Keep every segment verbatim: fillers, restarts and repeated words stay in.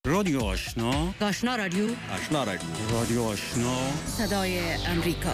رادیو آشنا، آشنا رادیو، آشنا رادیو، رادیو آشنا، صدای امریکا.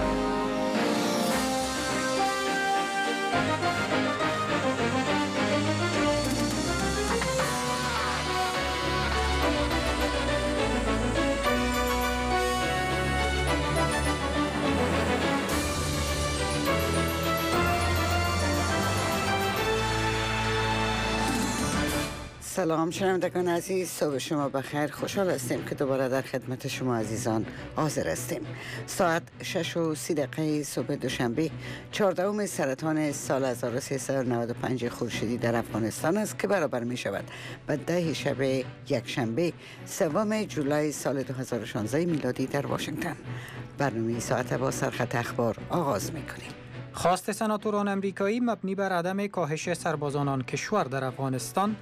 سلام شنوندگان عزیز، صبح شما بخیر. خوشحال هستیم که دوباره در خدمت شما عزیزان حاضر هستیم. ساعت شش و سی دقیقه صبح دوشنبه چهاردهم سرطان سال هزار و سیصد و نود و پنج خورشیدی در افغانستان است که برابر می شود به ده شب یک شنبه سوم جولای سال دو هزار و شانزده میلادی در واشنگتن. برنامه ساعت با سرخط اخبار آغاز می کنیم. خواست سناتوران امریکایی مبنی بر عدم کاهش سربازان آن کشور در افغانستان،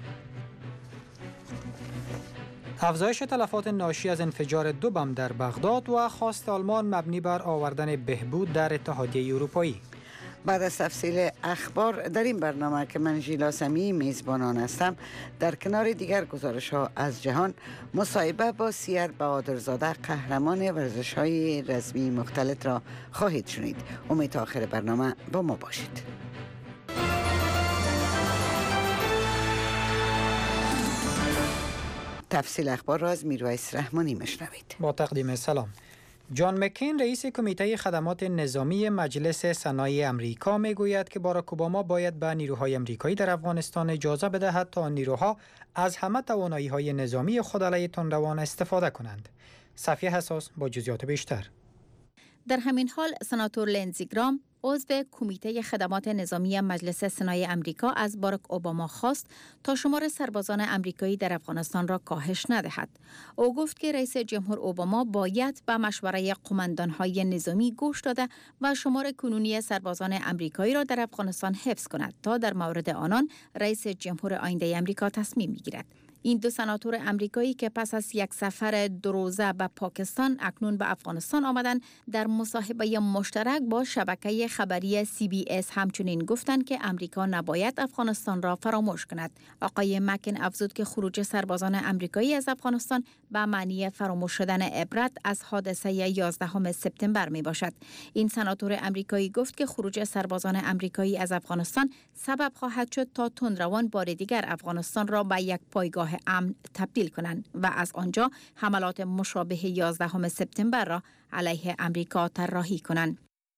افزایش تلفات ناشی از انفجار دو بم در بغداد و خواست آلمان مبنی بر آوردن بهبود در اتحادیه اروپایی. بعد از تفصیل اخبار در این برنامه که من ژیلا سمی میزبانان هستم، در کنار دیگر گزارش ها از جهان، مصاحبه با سیر بهادرزاده قهرمان ورزش های رزمی مختلط را خواهید شنید. امید تا آخر برنامه با ما باشید. تفصیل اخبار را از میرویس رحمانی مشنوید. با تقدیم سلام. جان مکین رئیس کمیته خدمات نظامی مجلس سنای امریکا میگوید که باراک اوباما باید به نیروهای امریکایی در افغانستان اجازه بدهد تا نیروها از همه توانایی‌های نظامی خود علیه تندروان استفاده کنند. صفیه حساس با جزئیات بیشتر. در همین حال سناتور لندزی گرام عضو کمیته خدمات نظامی مجلس سنای امریکا از باراک اوباما خواست تا شمار سربازان امریکایی در افغانستان را کاهش ندهد. او گفت که رئیس جمهور اوباما باید به مشوره قماندان‌های نظامی گوش داده و شمار کنونی سربازان امریکایی را در افغانستان حفظ کند تا در مورد آنان رئیس جمهور آینده امریکا تصمیم می‌گیرد. این دو سناتور امریکایی که پس از یک سفر دو روزه به پاکستان اکنون به افغانستان آمدند، در مصاحبه مشترک با شبکه خبری سی بی اس همچنین گفتند که امریکا نباید افغانستان را فراموش کند. آقای مکن افزود که خروج سربازان امریکایی از افغانستان به معنی فراموش شدن عبرت از حادثه یازدهم سپتامبر می باشد. این سناتور امریکایی گفت که خروج سربازان امریکایی از افغانستان سبب خواهد شد تا تندروان بار دیگر افغانستان را به یک پایگاه امن تبدیل کنند و از آنجا حملات مشابه یازدهم سپتامبر را علیه امریکا طراحی کنند.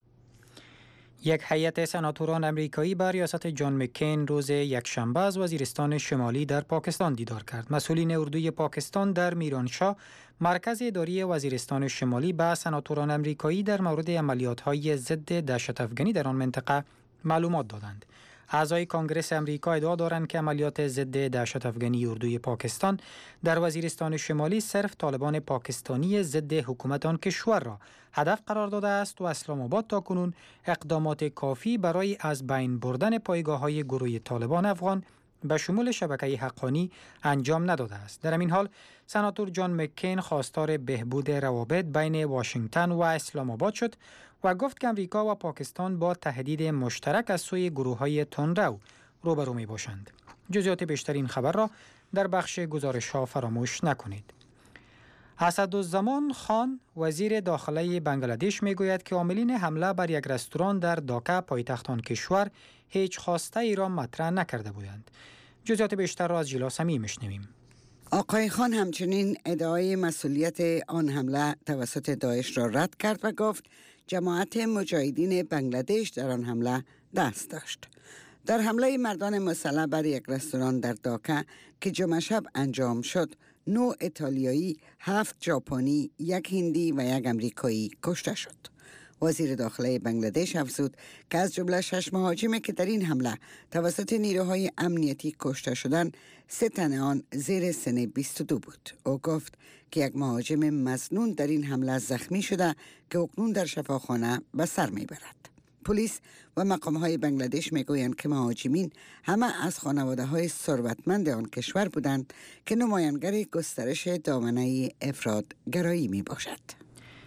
یک هیئت سناتوران امریکایی بر ریاست جان مکین روز یکشنبه از وزیرستان شمالی در پاکستان دیدار کرد. مسئولین اردوی پاکستان در میرانشاه، مرکز اداری وزیرستان شمالی، به سناتوران امریکایی در مورد عملیات‌های ضد دهشت افغانی در آن منطقه معلومات دادند. اعضای کانگرس امریکا ادعا دارند که عملیات ضد دهشت افغانی اردوی پاکستان در وزیرستان شمالی صرف طالبان پاکستانی ضد حکومت آن کشور را هدف قرار داده است و اسلام آباد تاکنون اقدامات کافی برای از بین بردن پایگاه‌های گروه طالبان افغان به شمول شبکه حقانی انجام نداده است. در این حال سناتور جان مکین خواستار بهبود روابط بین واشنگتن و اسلام آباد شد و گفت که امریکا و پاکستان با تهدید مشترک از سوی گروه‌های تندرو روبرو می باشند. جزئیات بیشتر این خبر را در بخش گزارش‌ها فراموش نکنید. اسدالزمان خان وزیر داخلی بنگلادش میگوید که عاملین حمله بر یک رستوران در داکا پایتخت آن کشور هیچ خواسته ای را مطرح نکرده بودند. جزئیات بیشتر را از ژیلا سمی میشنویم. آقای خان همچنین ادعای مسئولیت آن حمله توسط داعش را رد کرد و گفت جماعت مجاهدین بنگلادش در آن حمله دست داشت. در حمله مردان مسلح بر یک رستوران در داکا که جمعه شب انجام شد، نه ایتالیایی، هفت ژاپنی، یک هندی و یک امریکایی کشته شد. وزیر داخلی بنگلادش افزود که از جمله شش مهاجمی که در این حمله توسط نیروهای امنیتی کشته شدند، سه تن آن زیر سن بیست و دو بود. او گفت که یک مهاجم مظنون در این حمله زخمی شده که اکنون در شفاخانه به سر میبرد. پلیس و مقام‌های بنگلادش میگویند که مهاجمین همه از خانواده‌های ثروتمند آن کشور بودند که نمایانگر گسترش دامنه افراط گرایی می باشد.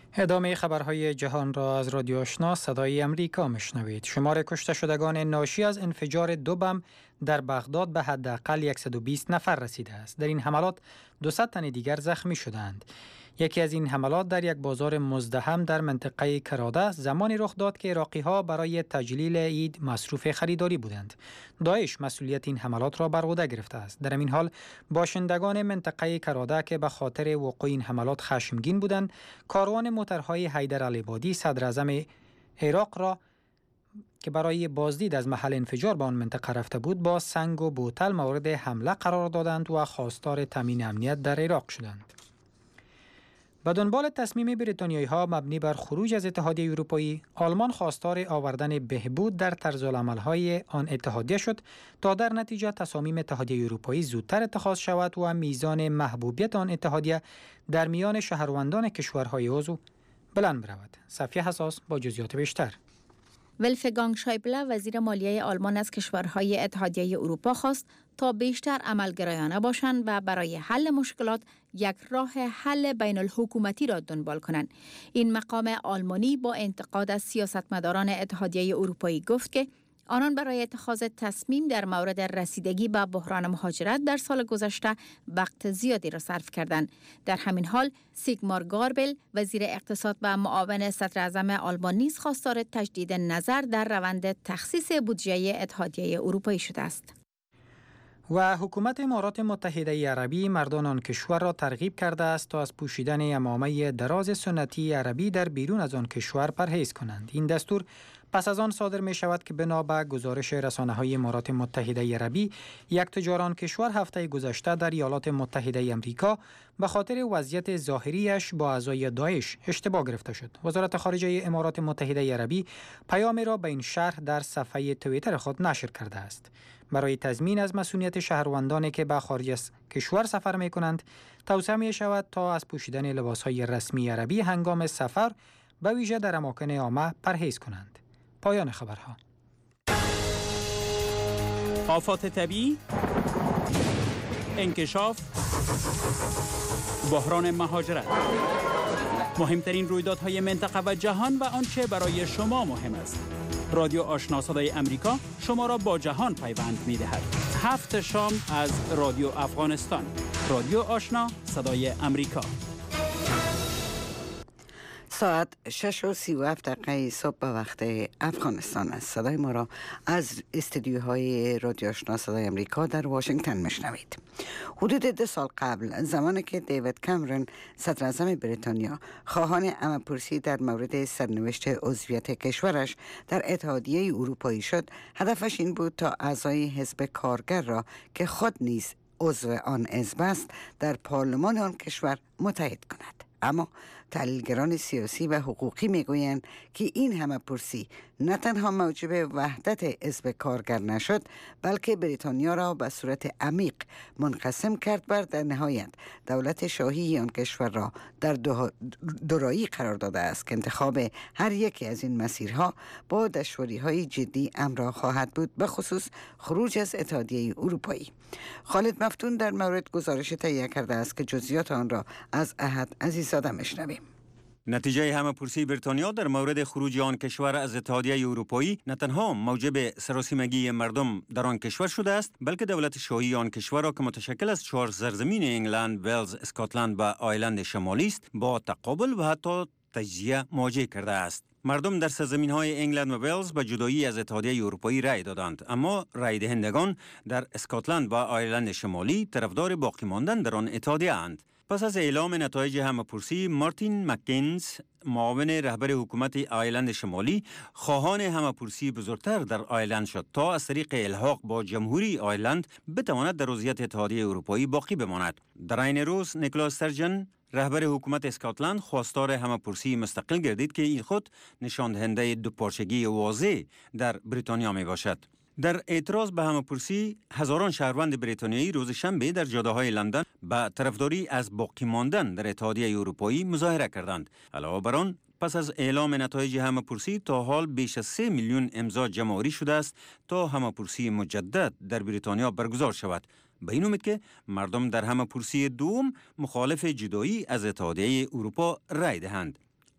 ادامه خبرهای جهان را از رادیو آشنا صدای امریکا میشنوید. شمار کشته شدگان ناشی از انفجار دو بم در بغداد به حداقل صد و بیست نفر رسیده است. در این حملات دویست تن دیگر زخمی شدند. یکی از این حملات در یک بازار مزدحم در منطقه کراده زمانی رخ داد که عراقی‌ها برای تجلیل عید مصروف خریداری بودند. داعش مسئولیت این حملات را بر عهده گرفته است. در این حال باشندگان منطقه کراده که به خاطر وقوع این حملات خشمگین بودند، کاروان موترهای حیدر العبادی صدر اعظم عراق را که برای بازدید از محل انفجار به آن منطقه رفته بود با سنگ و بوتل مورد حمله قرار دادند و خواستار تامین امنیت در عراق شدند. به دنبال تصمیم بریتانیایی‌ها مبنی بر خروج از اتحادیه اروپایی، آلمان خواستار آوردن بهبود در طرز العمل‌های آن اتحادیه شد تا در نتیجه تصامیم اتحادیه اروپایی زودتر اتخاذ شود و میزان محبوبیت آن اتحادیه در میان شهروندان کشورهای عضو بلند برود. صفیه حساس با جزئیات بیشتر. ولفگانگ شایبله وزیر مالیه آلمان از کشورهای اتحادیه اروپا خواست تا بیشتر عملگرایانه باشند و برای حل مشکلات یک راه حل بین الحکومتی را دنبال کنند. این مقام آلمانی با انتقاد از سیاستمداران اتحادیه اروپایی گفت که آنان برای اتخاذ تصمیم در مورد رسیدگی به بحران مهاجرت در سال گذشته وقت زیادی را صرف کردند. در همین حال سیگمار گاربل وزیر اقتصاد و معاون صدر اعظم آلمان نیز خواستار تجدید نظر در روند تخصیص بودجه اتحادیه اروپایی شده است. و حکومت امارات متحده عربی مردان آن کشور را ترغیب کرده است تا از پوشیدن عمامه دراز سنتی عربی در بیرون از آن کشور پرهیز کنند. این دستور پس از آن صادر می شود که بنا به گزارش رسانه‌های امارات متحده عربی، یک تجار آن کشور هفته گذشته در ایالات متحده آمریکا به خاطر وضعیت ظاهریش با اعضای داعش اشتباه گرفته شد. وزارت خارجه امارات متحده عربی پیامی را به این شرح در صفحه توییتر خود نشر کرده است. برای تضمین از مسئولیت شهروندانی که به خارج از کشور سفر می کنند، توصیه می شود تا از پوشیدن لباسهای رسمی عربی هنگام سفر به ویژه در اماکن عامه پرهیز کنند. پایان خبرها. آفات طبیعی، انکشاف، بحران مهاجرت، مهمترین رویدادهای منطقه و جهان و آنچه برای شما مهم است. رادیو آشنا صدای امریکا شما را با جهان پیوند می دهد. هفت شام از رادیو افغانستان. رادیو آشنا صدای امریکا. ساعت شش و سی و هفت دقیقه صبح به وقت افغانستان است. صدای ما را از استودیوهای رادیو آشنا صدای امریکا در واشنگتن میشنوید. حدود دو سال قبل، زمانی که دیوید کامرون صدر اعظم بریتانیا خواهان عمه‌پرسی در مورد سرنوشت عضویت کشورش در اتحادیه اروپایی شد، هدفش این بود تا اعضای حزب کارگر را که خود نیز عضو آن حزب است در پارلمان آن کشور متحد کند. اما تحلیلگران سیاسی و حقوقی میگویند که این همه پرسی نه تنها موجب وحدت حزب کارگر نشد، بلکه بریتانیا را به صورت عمیق منقسم کرد و در نهایت دولت شاهی آن کشور را در دورایی قرار داده است که انتخاب هر یکی از این مسیرها با دشواری‌های جدی همراه خواهد بود، به خصوص خروج از اتحادیه اروپایی. خالد مفتون در مورد گزارش تهیه کرده است که جزئیات آن را از احد عزیزاده میشنویم. نتیجه همه‌پرسی بریتانیا در مورد خروج آن کشور از اتحادیه اروپایی نه تنها موجب سراسیمگی مردم در آن کشور شده است، بلکه دولت شاهی آن کشور را که متشکل از چهار سرزمین انگلند، ولز، اسکاتلند و آیرلند شمالی است، با تقابل و حتی تجزیه مواجه کرده است. مردم در سرزمین‌های انگلند و ولز به جدایی از اتحادیه اروپایی رأی دادند، اما رأی دهندگان در اسکاتلند و آیرلند شمالی طرفدار باقی ماندن در آن اتحادیه اند. پس از اعلام نتایج همه‌پرسی، مارتین مککنز، معاون رهبر حکومت آیرلند شمالی، خواهان همه‌پرسی بزرگتر در آیرلند شد تا از طریق الحاق با جمهوری آیرلند بتواند در عضویت اتحادیه اروپایی باقی بماند. در عین روز نیکلاس استرجن، رهبر حکومت اسکاتلند، خواستار همه‌پرسی مستقل گردید که این خود نشان دهنده دوپارچگی واضح در بریتانیا می باشد. در اعتراض به همه‌پرسی، هزاران شهروند بریتانیایی روز شنبه در جاده‌های لندن به طرفداری از باقی ماندن در اتحادیه اروپایی مظاهره کردند. علاوه بر آن، پس از اعلام نتایج همه‌پرسی تا حال بیش از سه میلیون امضا جمع‌آوری شده است تا همه‌پرسی مجدد در بریتانیا برگزار شود. به این امید که مردم در همه‌پرسی دوم مخالف جدایی از اتحادیه اروپا رای دهند.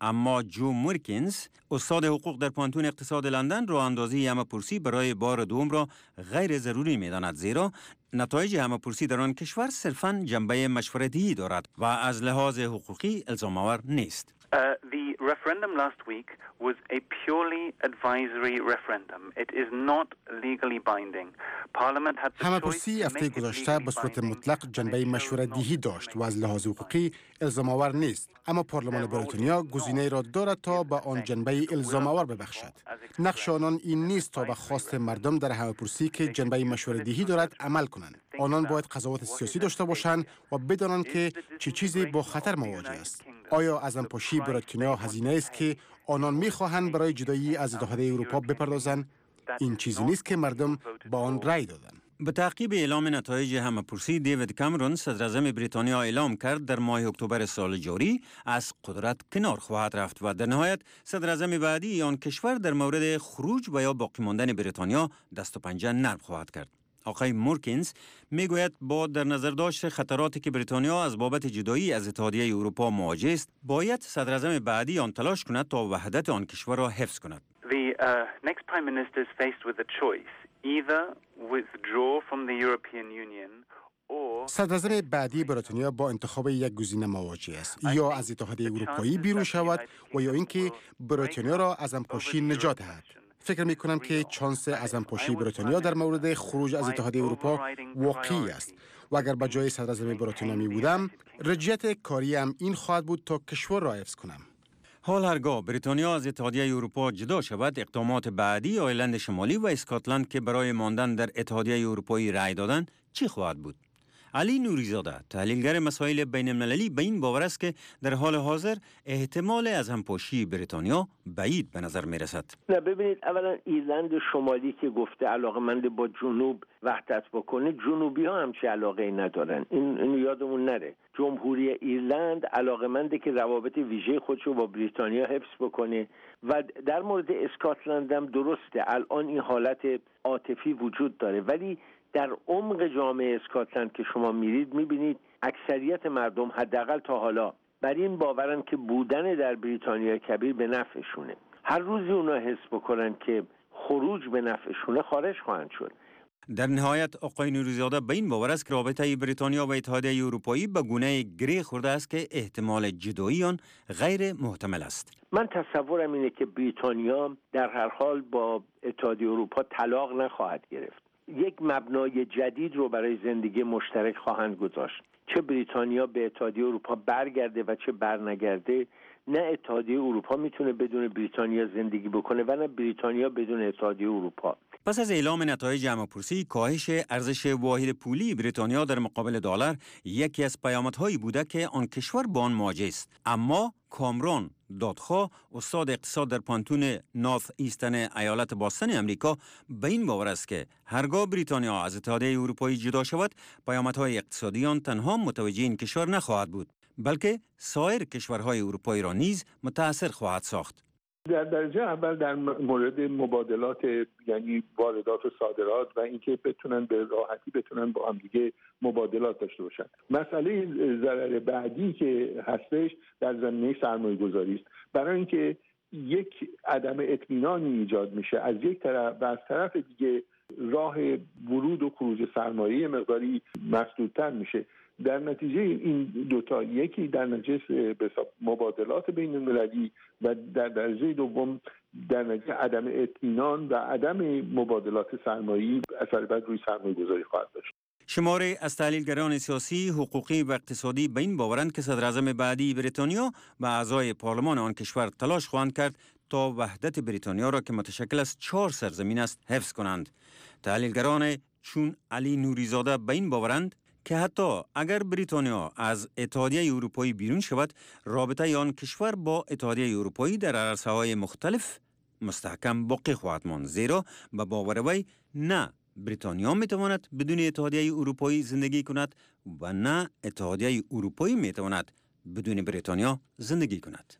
اما جو مورکینز استاد حقوق در پانتون اقتصاد لندن راه اندازی همه‌پرسی برای بار دوم را غیر ضروری می‌داند، زیرا نتایج همه‌پرسی در آن کشور صرفاً جنبه مشورتی دارد و از لحاظ حقوقی الزام‌آور نیست. Uh, the referendum last week was a purely advisory referendum. It is not legally binding. Parliament had the همه‌پرسی هفته گذشته به صورت مطلق جنبه مشورتی داشت و از لحاظ حقوقی الزام آور نیست، اما پارلمان بریتانیا گزینه را دارد تا به آن جنبه الزام آور ببخشد. نقش آنان این نیست تا به خواست مردم در همه‌پرسی که جنبه مشورتی دارد عمل کنند. آنان باید قضاوت سیاسی داشته باشند و بدانند که چه چیزی با خطر مواجه است. آیا ازمپاشی بریتانیا هزینه است که آنان می‌خواهند برای جدایی از اتحادیه اروپا بپردازند؟ این چیزی نیست که مردم با آن رأی دادند. به تعقیب اعلام نتایج همه‌پرسی، دیوید کامرون صدر اعظم بریتانیا اعلام کرد در ماه اکتبر سال جاری از قدرت کنار خواهد رفت و در نهایت صدر اعظم بعدی آن کشور در مورد خروج و یا باقی ماندن بریتانیا دست و پنجه نرم خواهد کرد. آقای مورکینز میگوید با در نظر داشت خطراتی که بریتانیا از بابت جدایی از اتحادیه اروپا مواجه است، باید صدر اعظم بعدی آن تلاش کند تا وحدت آن کشور را حفظ کند. The uh, next prime minister is faced with a choice: either withdraw from the European Union or صدر اعظم بعدی بریتانیا با انتخاب یک گزینه مواجه است، یا از اتحادیه اروپایی بیرون شود و یا اینکه بریتانیا را از همپاشی نجات دهد. فکر می کنم که چانس ازمپاشی بریتانیا در مورد خروج از اتحادیه اروپا واقعی است و اگر به جای صدر اعظم بریتانیا می بودم، رجیت کاریم این خواهد بود تا کشور را حفظ کنم. حال هرگاه بریتانیا از اتحادیه اروپا جدا شود، اقدامات بعدی آیرلند شمالی و اسکاتلند که برای ماندن در اتحادیه اروپایی رأی دادند چی خواهد بود؟ علی نوریزاده، تحلیلگر مسائل بین المللی، به این باور است که در حال حاضر احتمال از همپاشی بریتانیا بعید به نظر می رسد. نه ببینید، اولا ایرلند شمالی که گفته علاقه‌مند با جنوب وحدت بکنه، جنوبی ها هم چه علاقه ندارن. این اینو یادمون نره. جمهوری ایرلند علاقه‌منده که روابط ویژه خودش رو با بریتانیا حفظ بکنه و در مورد اسکاتلند هم درسته الان این حالت عاطفی وجود داره، ولی در عمق جامعه اسکاتلند که شما میرید میبینید اکثریت مردم حداقل تا حالا بر این باورن که بودن در بریتانیا کبیر به نفعشونه. هر روزی اونا حس بکنن که خروج به نفعشونه، خارج خواهند شد. در نهایت آقای نوریزاده به این باور است که رابطه بریتانیا و اتحادیه اروپایی به گونه گره خورده است که احتمال جدایی آن غیر محتمل است. من تصورم اینه که بریتانیا در هر حال با اتحادیه اروپا طلاق نخواهد گرفت. یک مبنای جدید رو برای زندگی مشترک خواهند گذاشت. چه بریتانیا به اتحادیه اروپا برگرده و چه برنگرده، نه اتحادیه اروپا میتونه بدون بریتانیا زندگی بکنه و نه بریتانیا بدون اتحادیه اروپا. پس از اعلام نتایج همه‌پرسی، کاهش ارزش واحد پولی بریتانیا در مقابل دلار یکی از پیامدهایی بوده که آن کشور با آن مواجه است. اما کامرون دادخواه، استاد اقتصاد در پانتون نورث ایسترن ایالت باستان امریکا، به این باور است که هرگاه بریتانیا از اتحادیه اروپایی جدا شود، پیامدهای اقتصادی آن تنها متوجه این کشور نخواهد بود، بلکه سایر کشورهای اروپایی را نیز متأثر خواهد ساخت. در درجه اول در مورد مبادلات، یعنی واردات و صادرات و اینکه بتونن به راحتی بتونن با هم دیگه مبادلات داشته باشن. مسئله ضرر بعدی که هستش در زمینه سرمایه گذاری است، برای اینکه یک عدم اطمینانی ایجاد میشه از یک طرف و از طرف دیگه راه ورود و خروج سرمایه مقداری مسدودتر میشه. در نتیجه این دوتا، یکی در نتیجه مبادلات بین المللی و در درجه دوم در نتیجه عدم اطمینان و عدم مبادلات سرمایه‌ای اثر بد روی سرمایه گذاری خواهد داشت. شماری از تحلیلگران سیاسی، حقوقی و اقتصادی به این باورند که صدر اعظم بعدی بریتانیا و اعضای پارلمان آن کشور تلاش خواهند کرد تا وحدت بریتانیا را که متشکل از چهار سرزمین است حفظ کنند. تحلیلگران چون علی نوریزاده به این باورند که حتی اگر بریتانیا از اتحادیه اروپایی بیرون شود، رابطه آن کشور با اتحادیه اروپایی در عرصه‌های مختلف مستحکم باقی خواهد ماند، زیرا به باور وی نه بریتانیا میتواند بدون اتحادیه اروپایی زندگی کند و نه اتحادیه اروپایی میتواند بدون بریتانیا زندگی کند.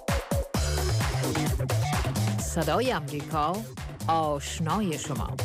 صدای امریکا، آشنای شما.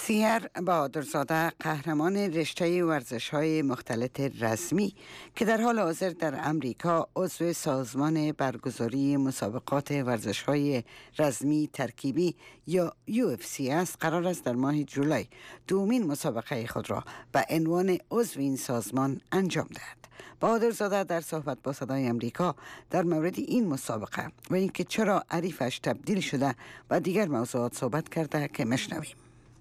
سیر بهادرزاده قهرمان رشته ورزش‌های مختلط رسمی که در حال حاضر در امریکا عضو سازمان برگزاری مسابقات ورزش‌های رزمی ترکیبی یا یو اف سی است، قرار است در ماه جولای دومین مسابقه خود را به عنوان عضو این سازمان انجام دهد. بهادرزاده در صحبت با صدای امریکا در مورد این مسابقه و اینکه چرا عریفش تبدیل شده و دیگر موضوعات صحبت کرده که مشنویم.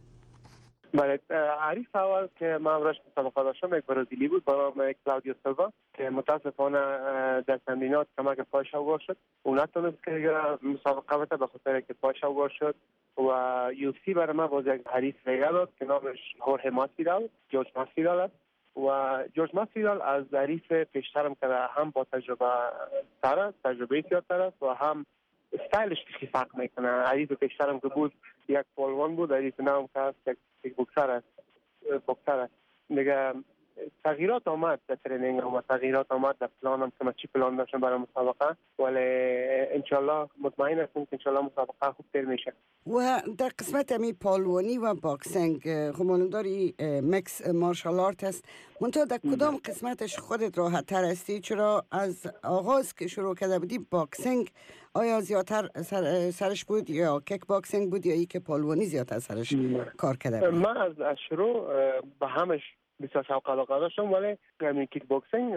بله، عریف اول که من امروز مسابقه داشتم یک برزیلی بود با نام کلاودیو سیلوا که متاسفانه در تمرینات کمک پایش اوار شد. اون نتونست که مسابقه بده به خاطر که پایش اوار شد و یو اف سی برای من باز یک حریف دیگر داد که نامش هورهه ماسویدال، جورج ماسویدال است و جورج ماسویدال از حریف پیشترم که هم با تجربه تر است، تجربه زیادتر است و هم استایلش خیلی فرق میکنه. حریف پیشترم که بود یک پولوان بود، حریف نام که است یک یک بوکسر است بوکسر است دیگه. تغییرات آمد در ترینینگ و تغییرات آمد در پلانم که من چی پلان داشتم برای مسابقه، ولی انشالله مطمئن هستم که انشالله مسابقه خوب تر میشه. و در قسمت امی پالوانی و باکسینگ خب معلوم داری مکس مارشال آرت است، منتها در کدام قسمتش خودت راحت تر هستی؟ چرا از آغاز که شروع کرده بودی باکسینگ آیا زیادتر سر سرش بود یا کیک باکسینگ بود یا ای که پالوانی زیادتر سرش کار کرده بود؟ من از از شروع به همش بسیار شوق علاقه داشتم، ولی همین کیک باکسینگ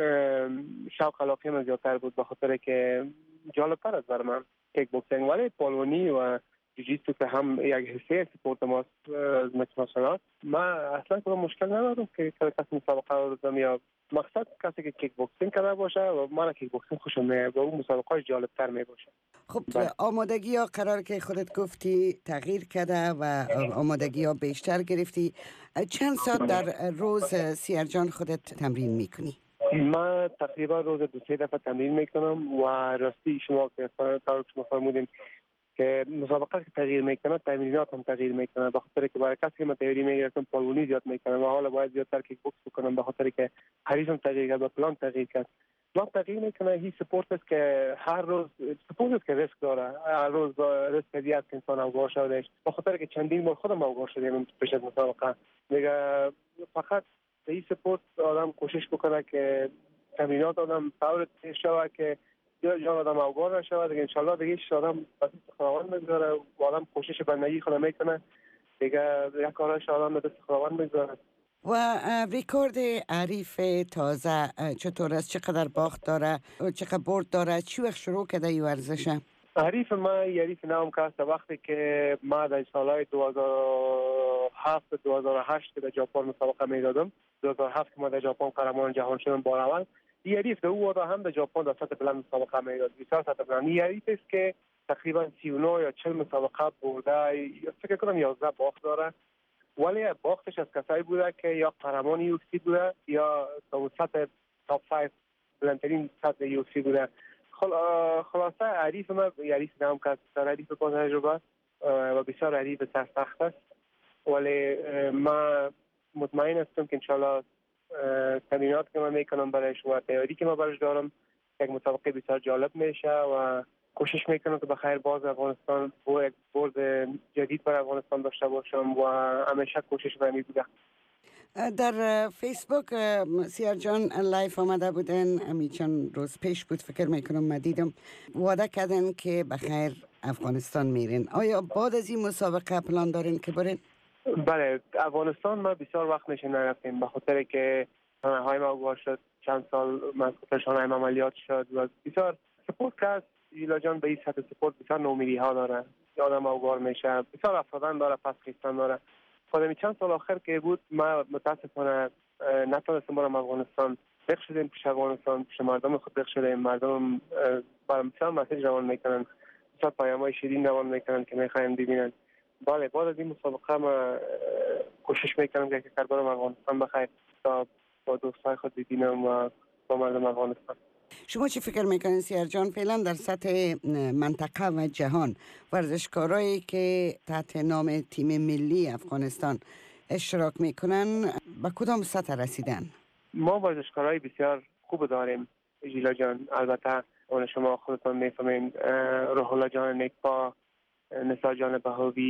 شوق علاقه من زیادتر بود به خاطر که جالب‌تر است برای من کیک باکسینگ. ولی پالوانی و جوجیتسو که هم یک حصه سپورت ماست از مارشال، من اصلا کنم مشکل ندارم که کسی مسابقه رو دادم یا مقصد کسی که کیک باکسینگ کرده باشه و من کیک باکسینگ خوشم میاد و اون مسابقه جالب‌تر می باشه. خب آمادگی ها قرار که خودت گفتی تغییر کرده و آمادگی ها بیشتر گرفتی، چند ساعت در روز سیر جان خودت تمرین میکنی؟ من تقریبا روز دو سه دفعه تمرین میکنم و راستی شما که شما فرمودین که مسابقه که تغییر میکنه تمرینات هم تغییر میکنه، به خاطر که برای کسی که من تغییر میگرفتم پالونی زیاد میکنم و حالا باید زیادتر کیک بوکس بکنم به خاطر که حریفم تغییر کرد و پلان تغییر کرد. پلان تغییر میکنه. هی سپورت است که هر روز سپورت است که ریسک داره، هر روز ریسک دیگه است که انسان اوگار شده، به خاطر که چندین بار خودم اوگار شدم پیش از مسابقه دیگه. فقط هی سپورت آدم کوشش بکنه که تمرینات آدم طور شوه که یا جان آدم اوگار نشود دیگه. انشالله دیگه آدم بس خداوند میگذاره و آدم کوشش بندگی خود میکنه دیگه، یک کارش آدم به دست خداوند میگذاره. و ریکورد عریف تازه چطور است؟ چقدر باخت داره؟ چقدر برد داره؟ چی وقت شروع کرده این ورزشه؟ عریف ما عریف نام که وقتی که ما در سالهای دو هزار و هفت دو هزار و هشت در ژاپن مسابقه میدادم، دو هزار و هفت که ما در ژاپن قهرمان جهان شدم بار اول، این عریف در او هم در ژاپن در سطح بلند مسابقه میداد. بسیار سطح بلند. این عریف است که تقریبا سی و نه یا چهل مسابقه برده، فکر کنم یازده باخت داره، ولی باختش از کسایی بوده که یا قهرمان یو اف سی بوده یا سطح تاپ پنج بلندترین سطح یو اف سی بوده. خلاصه عریف ما عریف نام که بسیار عریف با تجربه و بسیار عریف سخت است، ولی ما مطمئن هستم که انشالله تمرینات که من میکنم برایش و تیاری که من برایش دارم یک مسابقه بسیار جالب میشه و کوشش میکنم که بخیر باز افغانستان با یک برد جدید برای افغانستان داشته باشم و همیشه کوشش برمی بوده. در فیسبوک سیر جان لایف آمده بودن، امی چند روز پیش بود فکر میکنم، من دیدم وعده کردن که بخیر افغانستان میرین. آیا بعد از این مسابقه پلان دارین که برین؟ بله، افغانستان ما بسیار وقت میشه نرفتیم به خاطر که شانهای ما اوگار شد، چند سال مسئول شانهای ما عملیات شد و بسیار سپورت کرد. ایلا جان به این سطح سپورت بسیار نومیدی ها داره، آدم اوگار میشه، بسیار افتادن داره، پس خیستن داره. خودمی چند سال آخر که بود ما متاسفانه نتونستم برم افغانستان. بخ شدیم پیش افغانستان، پیش مردم خود بخ شدیم، مردم برام بسیار مسیج روان میکنن، بسیار پیام‌های شیرین روان میکنن که میخوایم ببینن. بله، بعد از این مسابقه ما کوشش میکنم که کار برم افغانستان بخیر تا با دوستای خود ببینم و با مردم افغانستان. شما چی فکر میکنین سیر جان فعلا در سطح منطقه و جهان ورزشکارایی که تحت نام تیم ملی افغانستان اشتراک میکنن به کدام سطح رسیدن؟ ما ورزشکارای بسیار خوب داریم جیلا جان، البته اون شما خودتون میفهمین، روح الله جان نیکپا، نثار جان بهاوی،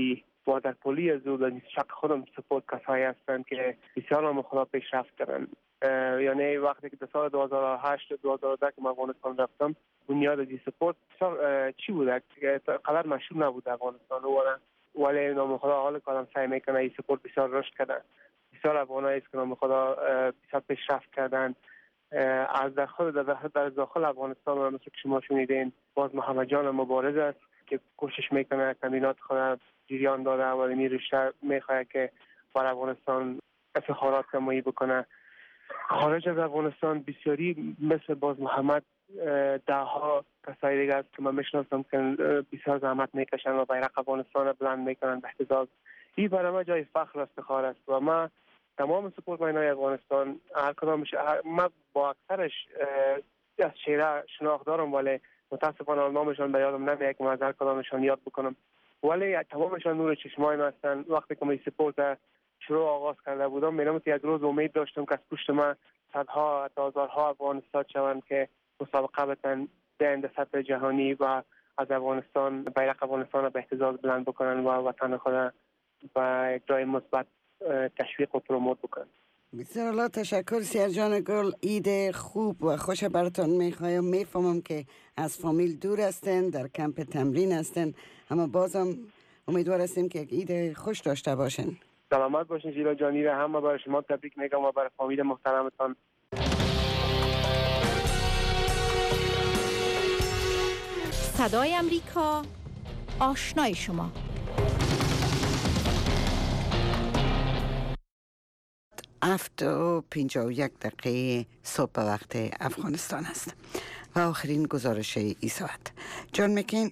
و در پلی از او در شق خودم سپورت کسایی هستند که بسیار نام خدا پیشرفت کردن. یعنی وقتی که در سال دو هزار و هشت دو هزار و ده که من افغانستان رفتم بنیاد از سپورت چی بود که قدر مشهور نبود افغانستان ولی نام خدا حال کردم سعی میکنه این سپورت بسیار رشد کردن. بسیار افغانایی است که نام خدا بسیار پیشرفت کردن. از داخل در داخل افغانستان مثل که شما شنیدین باز محمد جان مبارز است که کوشش میکنه تمرینات خود جریان داده و میرشته میخواد که بر افغانستان افتخارات کمایی بکنه. خارج از افغانستان بسیاری مثل باز محمد ده ها کسایی دیگه است که من میشناسم که بسیار زحمت میکشن و بیرق افغانستان بلند میکنن به احتزاز. این برای ما جای فخر و افتخار است و ما تمام سپورت مینای افغانستان هر کدامش ما با اکثرش از چهره شناخت دارم ولی متاسفانه نامشان به یادم نمیاد که من از هر کدامشان یاد بکنم ولی تمامشان نور چشمای من هستن. وقتی که من سپورت شروع آغاز کرده بودم میرم که یک روز امید داشتم که از پشت من صدها حتی هزارها افغان استاد شوند که مسابقه بتن به سطح جهانی و از افغانستان بیرق افغانستان را به اهتزاز بلند بکنن و وطن خود و یک جای مثبت تشویق و پروموت بکنن. بسیار الله تشکر سیار جان گل. عید خوب و خوش براتون میخوایم. میفهمم که از فامیل دور هستن در کمپ تمرین هستن اما بازم امیدوار هستیم که یک عید خوش داشته باشن. سلامت باشین شیلا جانی و همه برای شما تبریک میگم و برای فامیل محترمتان. صدای امریکا آشنای شما. هفت و پنجاه و یک دقیقه صبح به وقت افغانستان است و آخرین گزارش ای ساعت. جان مکین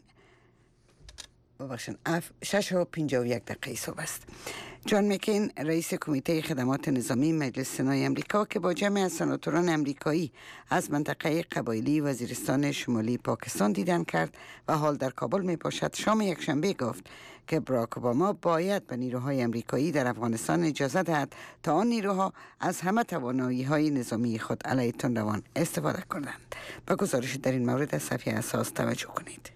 ببخشن اف شش و پنجاه و یک دقیقه صبح است. جان مکین رئیس کمیته خدمات نظامی مجلس سنای امریکا که با جمع از سناتوران امریکایی از منطقه قبایلی وزیرستان شمالی پاکستان دیدن کرد و حال در کابل می باشد، شام یکشنبه گفت که باراک اوباما باید به نیروهای امریکایی در افغانستان اجازه دهد تا آن نیروها از همه توانایی‌های نظامی خود علیه تندروان استفاده کنند. به گزارش در این مورد از صفحه اساس توجه کنید.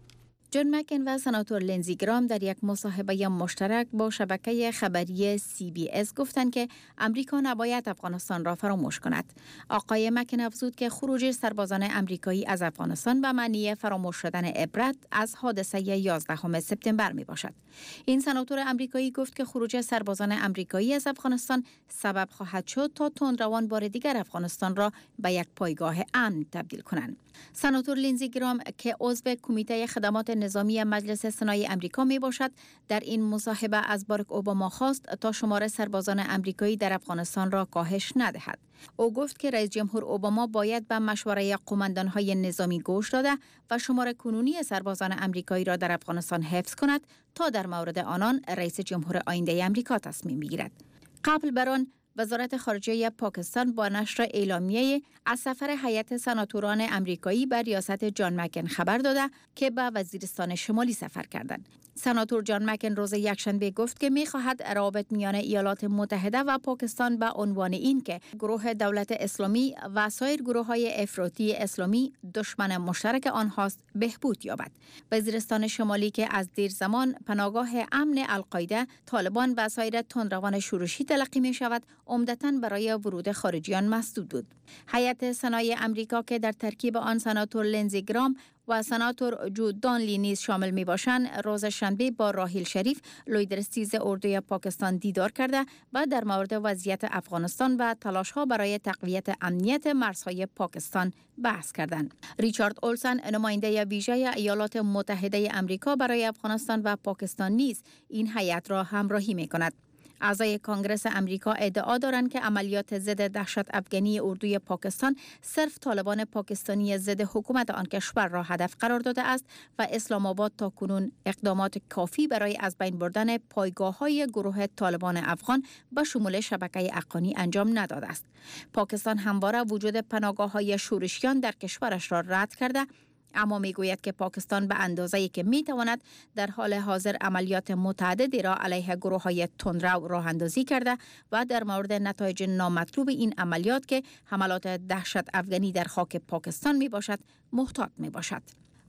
جان مکین و سناتور لینزی گرام در یک مصاحبه مشترک با شبکه خبری سی بی اس گفتند که امریکا نباید افغانستان را فراموش کند. آقای مکین افزود که خروج سربازان امریکایی از افغانستان به معنی فراموش شدن عبرت از حادثه یازدهم سپتامبر می باشد. این سناتور امریکایی گفت که خروج سربازان امریکایی از افغانستان سبب خواهد شد تا تندروان بار دیگر افغانستان را به یک پایگاه امن تبدیل کنند. سناتور لینزی گرام که عضو کمیته خدمات نظامی مجلس سنای امریکا می باشد در این مصاحبه از باراک اوباما خواست تا شمار سربازان امریکایی در افغانستان را کاهش ندهد. او گفت که رئیس جمهور اوباما باید به مشوره قماندان‌های نظامی گوش داده و شمار کنونی سربازان امریکایی را در افغانستان حفظ کند تا در مورد آنان رئیس جمهور آینده امریکا تصمیم بگیرد. قبل بر آن وزارت خارجه پاکستان با نشر اعلامیه از سفر هیئت سناتوران امریکایی به ریاست جان مکین خبر داده که به وزیرستان شمالی سفر کردند. سناتور جان مکین روز یکشنبه گفت که می‌خواهد روابط میان ایالات متحده و پاکستان به عنوان این که گروه دولت اسلامی و سایر گروه‌های افراطی اسلامی دشمن مشترک آنهاست بهبود یابد. وزیرستان شمالی که از دیر زمان پناهگاه امن القاعده، طالبان و سایر تندروان شورشی تلقی می‌شود، عمدتاً برای ورود خارجیان مسدود بود. هیئت سنای امریکا که در ترکیب آن سناتور لینزی گرام و سناتور جو دانلی نیز شامل می باشند، روز شنبه با راحیل شریف لویدرستیز اردوی پاکستان دیدار کرده و در مورد وضعیت افغانستان و تلاش‌ها برای تقویت امنیت مرزهای پاکستان بحث کردند. ریچارد اولسن نماینده ویژه ایالات متحده امریکا برای افغانستان و پاکستان نیز این هیئت را همراهی می کند. اعضای کانگرس امریکا ادعا دارند که عملیات ضد دهشت افغانی اردوی پاکستان صرف طالبان پاکستانی ضد حکومت آن کشور را هدف قرار داده است و اسلام آباد تاکنون اقدامات کافی برای از بین بردن پایگاه‌های گروه طالبان افغان به شمول شبکه حقانی انجام نداده است. پاکستان همواره وجود پناهگاه‌های شورشیان در کشورش را رد کرده، اما میگوید که پاکستان به اندازه‌ای که میتواند در حال حاضر عملیات متعددی را علیه گروه‌های تندرو راه اندازی کرده و در مورد نتایج نامطلوب این عملیات که حملات دهشت افغانی در خاک پاکستان می باشد محتاط می باشد.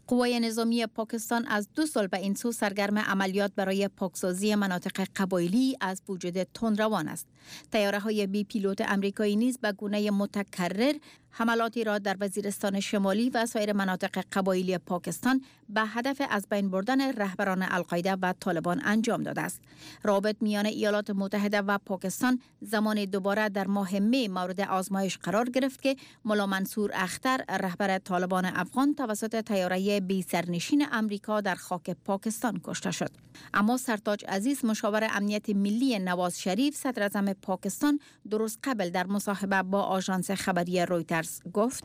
قوای نظامی پاکستان از دو سال به این سو سرگرم عملیات برای پاکسازی مناطق قبایلی از وجود تندروان است. طیاره‌های بی پیلوت آمریکایی نیز به گونه متکرر حملاتی را در وزیرستان شمالی و سایر مناطق قبایلی پاکستان به هدف از بین بردن رهبران القاعده و طالبان انجام داده است. رابط میان ایالات متحده و پاکستان زمان دوباره در ماه می مورد آزمایش قرار گرفت که ملا منصور اختر رهبر طالبان افغان توسط طیاره بی سرنشین آمریکا در خاک پاکستان کشته شد. اما سرتاج عزیز مشاور امنیت ملی نواز شریف صدر اعظم پاکستان درست قبل در مصاحبه با آژانس خبری رویترز گفت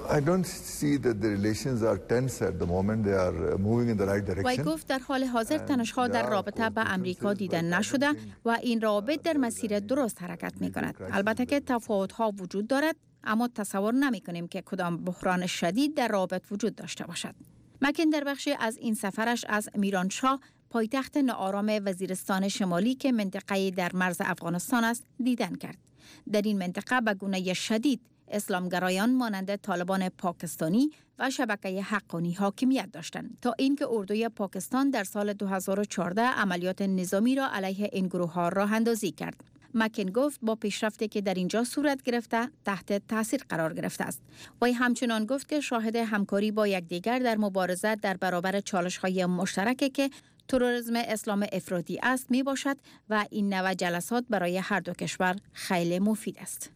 وی گفت در حال حاضر تنش‌ها در رابطه با امریکا دیده نشده و این رابط در مسیر درست حرکت می کند. البته که تفاوت‌ها وجود دارد، اما تصور نمی کنیم که کدام بحران شدید در رابط وجود داشته باشد. مکن در بخشی از این سفرش از میرانشاه، پایتخت ناآرام وزیرستان شمالی که منطقه‌ای در مرز افغانستان است، دیدن کرد. در این منطقه به گونه شدید اسلامگرایان مانند طالبان پاکستانی و شبکه حقانی حاکمیت داشتند تا اینکه اردوی پاکستان در سال دو هزار و چهارده عملیات نظامی را علیه این گروه‌ها راه اندازی کرد. مکن گفت با پیشرفتی که در اینجا صورت گرفته تحت تاثیر قرار گرفته است. وی همچنان گفت که شاهد همکاری با یکدیگر در مبارزه در برابر چالش‌های مشترکی که تروریسم اسلام افراطی است می باشد و این نوع جلسات برای هر دو کشور خیلی مفید است.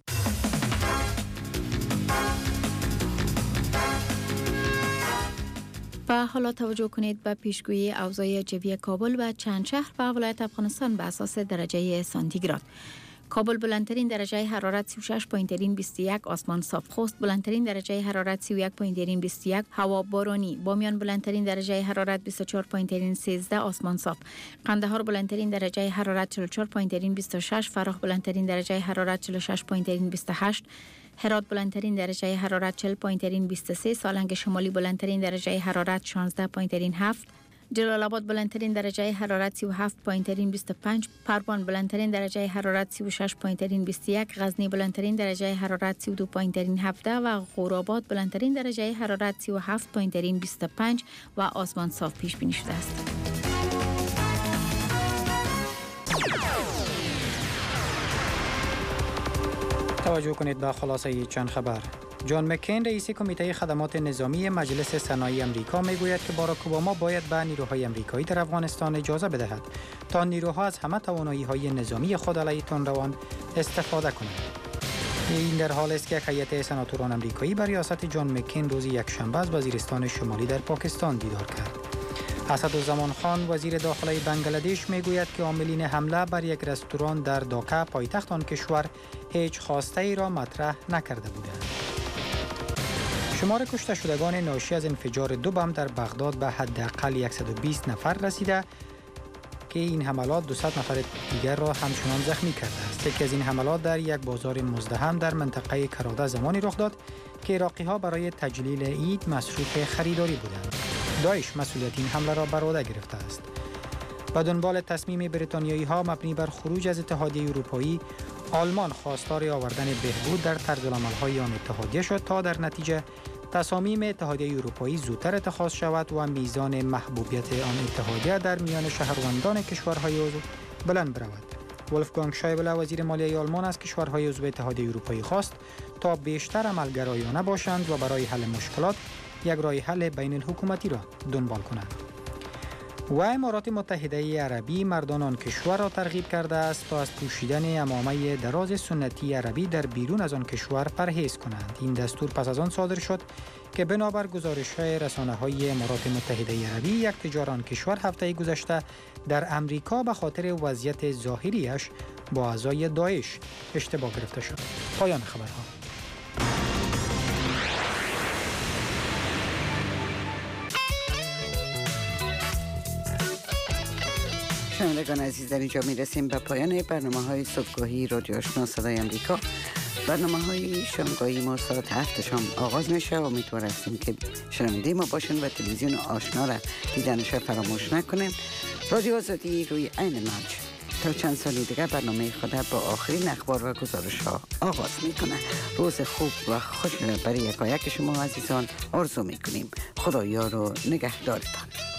و حالا توجه کنید به پیشگویی اوضاع جوی کابل و چند شهر و ولایت افغانستان به اساس درجه سانتیگراد. کابل بلندترین درجه حرارت سی و شش و بیست و یک، آسمان صاف. خوست بلندترین درجه حرارت سی و یک و بیست و یک، هوا بارانی. بامیان بلندترین درجه حرارت بیست و چهار و سیزده، آسمان صاف. قندهار بلندترین درجه حرارت چهل و چهار و بیست و شش، فراه بلندترین درجه حرارت چهل و شش و بیست و هشت، هرات بلندترین درجه حرارت چهل و بیست و سه، سالنگ شمالی بلندترین درجه حرارت شانزده و هفت، جلال آباد بلندترین درجه حرارت سی و هفت و بیست و پنج، پروان بلندترین درجه حرارت سی و شش و بیست و یک، غزنی بلندترین درجه حرارت سی و دو و هفده و غورآباد بلندترین درجه حرارت سی و هفت و بیست و پنج و آسمان صاف پیش بینی شده است. توجه کنید به خلاصه چند خبر. جان مکین رئیس کمیته خدمات نظامی مجلس سنای آمریکا میگوید که باراک اوباما باید به نیروهای آمریکایی در افغانستان اجازه بدهد تا نیروها از همه توانایی‌های نظامی خود علیه تندروان استفاده کنند. این در حال است که هیئت سناتوران آمریکایی بر ریاست جان مکین روز یکشنبه از وزیرستان شمالی در پاکستان دیدار کرد. اسدالزمان خان وزیر داخلی بنگلادش میگوید که عاملین حمله بر یک رستوران در داکا پایتخت آن کشور هیچ خواسته ای را مطرح نکرده بودند. شمار کشته شدگان ناشی از انفجار دو بم در بغداد به حداقل صد و بیست نفر رسیده که این حملات دویست نفر دیگر را همچنان زخمی کرده است. یکی از این حملات در یک بازار مزدحم در منطقه کراده زمانی رخ داد که عراقی‌ها برای تجلیل عید مصروف خریداری بودند. داعش مسئولیت این حمله را بر عهده گرفته است. به دنبال تصمیم بریتانیایی‌ها مبنی بر خروج از اتحادیه اروپایی، آلمان خواستار آوردن بهبود در طرزالعمل‌های آن اتحادیه شد تا در نتیجه تصامیم اتحادیه اروپایی زودتر اتخاذ شود و میزان محبوبیت آن اتحادیه در میان شهروندان کشورهای عضو بلند برود. ولفگانگ شایبله وزیر مالیه آلمان از کشورهای عضو اتحادیه اروپایی خواست تا بیشتر عملگرایانه باشند و برای حل مشکلات یک راه حل بین الحکومتی را دنبال کنند. و امارات متحده عربی مردان آن کشور را ترغیب کرده است تا از پوشیدن عمامه دراز سنتی عربی در بیرون از آن کشور پرهیز کنند. این دستور پس از آن صادر شد که بنابر گزارش‌های رسانه‌های امارات متحده عربی، یک تجار آن کشور هفته گذشته در امریکا به خاطر وضعیت ظاهریش با اعضای داعش اشتباه گرفته شد. پایان خبرها. شنوندگان عزیز، در اینجا میرسیم به پایان برنامه های صبحگاهی رادیو آشنا صدای آمریکا. برنامه های شامگاهی ما ساعت هفت شام آغاز میشه. امیدوار هستیم که شنونده ما باشن و تلویزیون آشنا را دیدنش فراموش نکنیم. رادیو آزادی روی عین موج تا چند سالی دیگر برنامه خود با آخرین اخبار و گزارش ها آغاز میکنه. روز خوب و خوش برای یکایک شما عزیزان آرزو میکنیم. خدایا رو نگهدارتان.